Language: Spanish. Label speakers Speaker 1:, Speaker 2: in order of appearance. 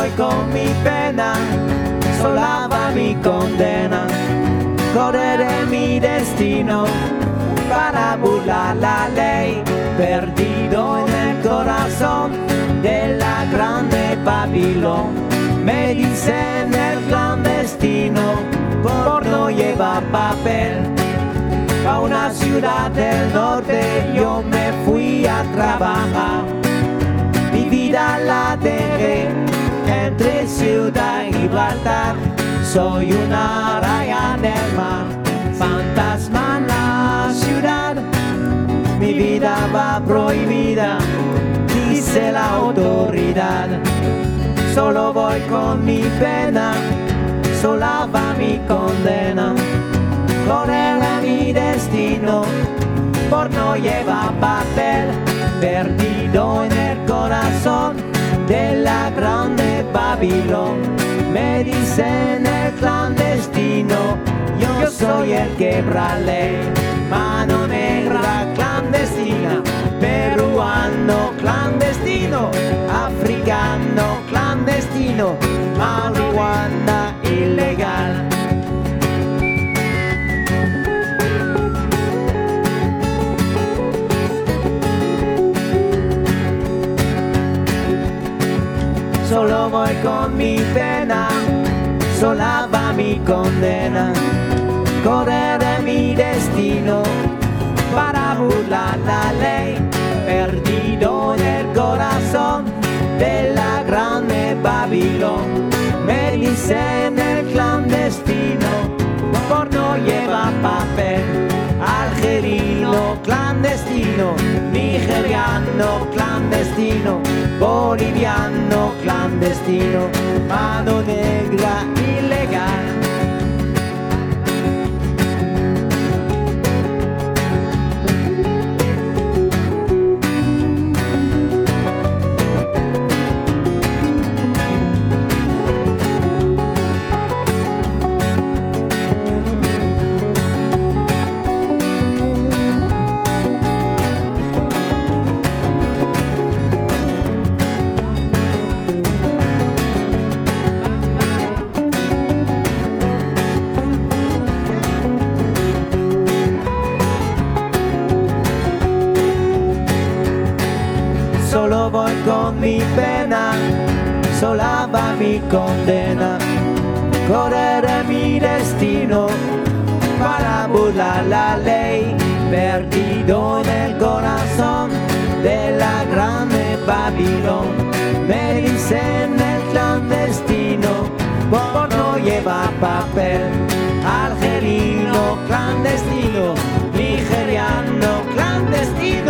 Speaker 1: voy con mi pena, sola va mi condena. Correré mi destino para burlar la ley, perdido en el corazón de la grande Babilón. Me dicen el clandestino por no llevar papel. A una ciudad del norte yo me fui a trabajar. Mi vida la dejé entre Ciudad y Gibraltar. Soy una raya en el mar, fantasma en la ciudad. Mi vida va prohibida, dice la autoridad. Solo voy con mi pena, sola va mi condena. Correré mi destino por no llevar papel, perdido en el corazón de la grande Babilón. Me dicen el clandestino, yo soy el quebra ley. Mano negra clandestina, peruano clandestino, africano clandestino, marihuana ilegal. Solo voy con mi pena, sola va mi condena. Correré mi destino para burlar la ley, perdido en el corazón de la grande Babilón. Me dicen el clandestino por no llevar papel. Algerino clandestino, nigeriano clandestino, boliviano clandestino, mano negra ilegal. Solo voy con mi pena, sola va mi condena. Correré mi destino para burlar la ley, perdido en el corazón de la grande Babilón. Me dicen el clandestino por no llevar papel. Algerino clandestino, nigeriano clandestino,